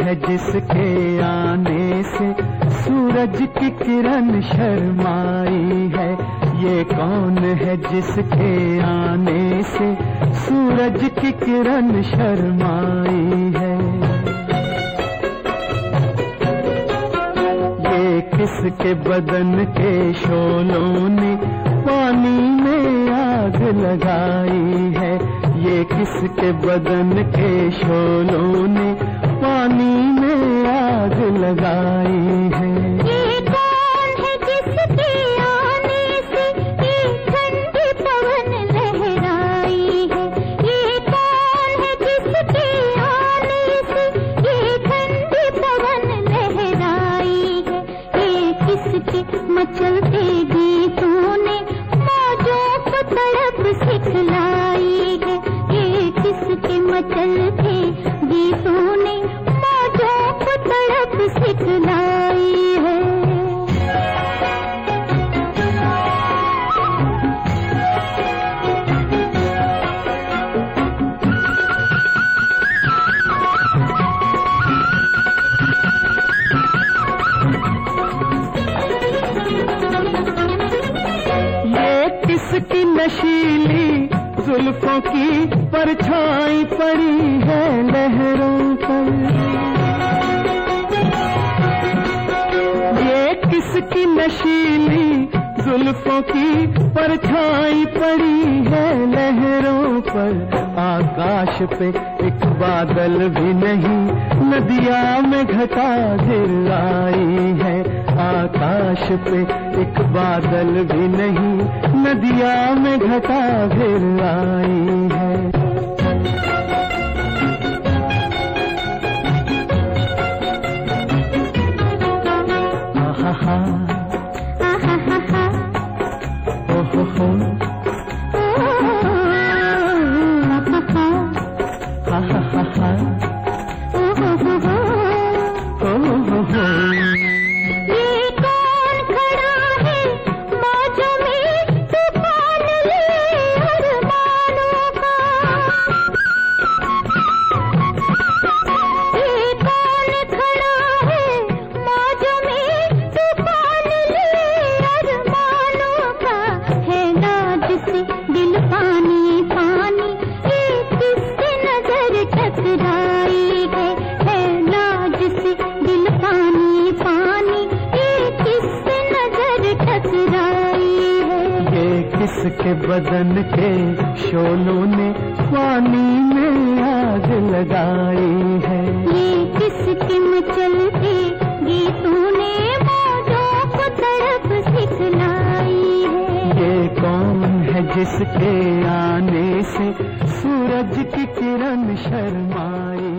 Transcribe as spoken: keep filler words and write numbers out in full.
है जिसके आने से सूरज की किरण शर्माई है? ये कौन है जिसके आने से सूरज की किरण शर्माई है? ये किसके बदन के शोलों ने पानी में आग लगाई है? ये किसके बदन के शोलों ने पानी में आग लगाई है? ये कौन है जिसके आने से ये ठंडी पवन लहराई है? ये कौन है जिसके आने से ये ठंडी पवन लहराई है? ये किसके मचलते गीतों ने मौजों को तड़प सिखलाई है? ये किसके मचलते गीतों ने मौजों को तड़प सिखलाई है? ये किसकी नशीली जुल्फों की परछाई पड़ी है लहरों पर? ये किसकी नशीली जुल्फों की परछाई पड़ी है लहरों पर? आकाश पे एक बादल भी नहीं, नदिया में घटा गिर आई है। आकाश पे एक बादल भी नहीं, नदिया में घटा गिर आई है। आहा आहा आहा ओ हो हो हा हा हा हा ओ हो हो हो ओ हो हो। ये कौन खड़ा है मौजों में तूफान लिए अरमानों का? ये कौन खड़ा है मौजों में तूफान लिए अरमानों का? है नाज से दिल पानी पानी, ये किससे नजर टकराई है? है नाज से दिल पानी पानी, ये किससे नजर टकराई है? ये किसके बदन के शोलों ने पानी में आग लगाई है? ये किसके मचलते गीतों ने मौजों को तड़प सिखलाई है? ये कौन है जिसके आने से सूरज की किरण शर्माई